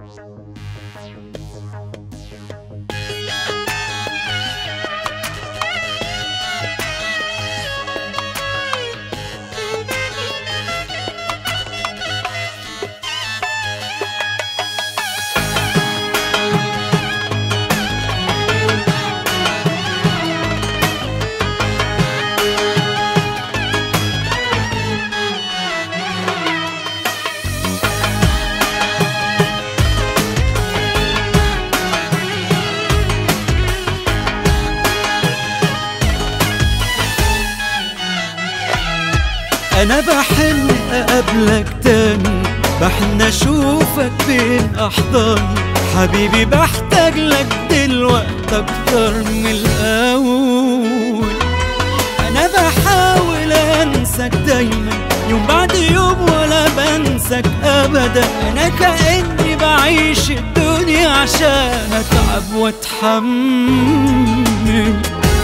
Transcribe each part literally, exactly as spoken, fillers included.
أنا بحن أقابلك تاني، بحن أشوفك بين أحضاني، حبيبي بحتاج لك دلوقتي أكتر من الأول. أنا بحاول أنساك دايما يوم بعد يوم ولا بنساك أبدا، أنا كأني بعيش الدنيا عشان أتعب وأتحمل.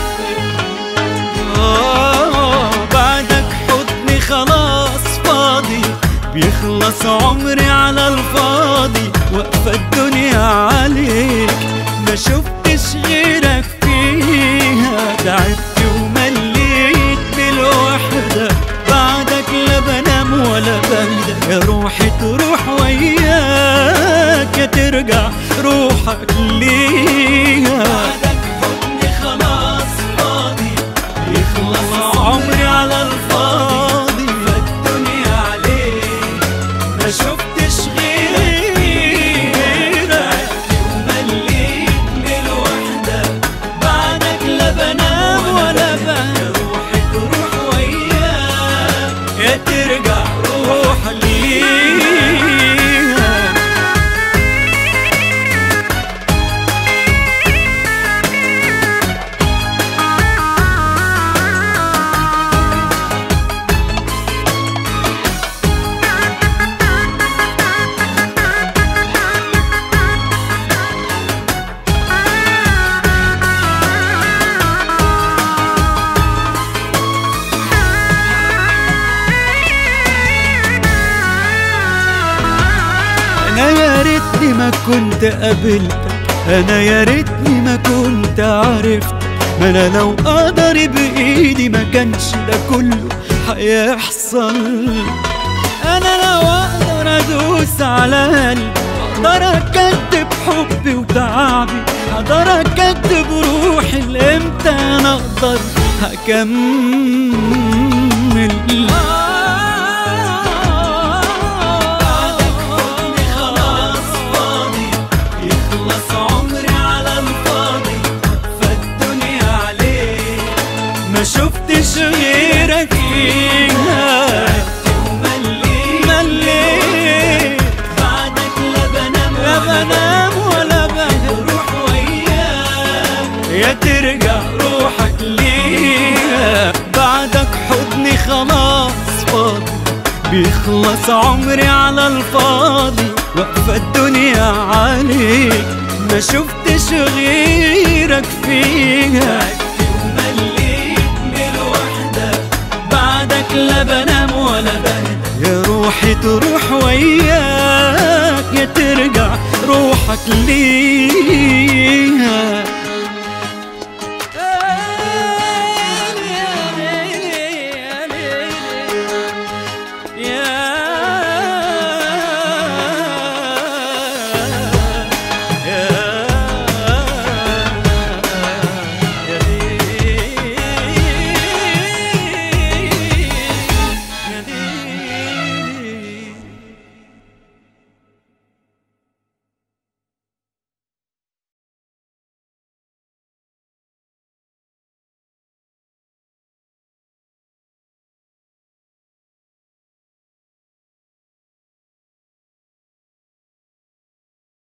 آه بعدك حضني خلاص فاضي، بيخلص عمري على الفاضي، واقفة الدنيا عليك ما شفتش غيرك فيها، تعبت ومليت بالوحدة، بعدك لا بنام ولا بهدى، يا روحي تروح وياك يا ترجع روحك ليها. بعدك حضني خلاص فاضي، بيخلص عمري على الفاضي، فالدنيا عليك ما شفتش غيرك، ومليت بالوحدة، بعدك لا بنام ولا بهدى، يا روحي تروح وياك يا ترجع روح ليها. أنا يا ريتني ما كنت قابلتك، أنا يا ريتني ما كنت عرفتك، ما أنا لو أقدر بإيدي ما كانش ده كله هيحصل. أنا لو أقدر أدوس على قلبي، أقدر أكدب حبي وتعبي، أقدر أكدب روحي لإمتى أنا أقدر هكمل. ما شفتش غيرك فيها، مليت بعدك لا بنام لا بنام ولا بهدى، روح وياك يا ترجع روحك ليها. بعدك حضني خلاص فاضي، بيخلص عمري على الفاضي، واقفة الدنيا عليك ما شفتش غيرك فيها، لا بنام ولا بهدى، يا روحي تروح وياك يا ترجع روحك ليه.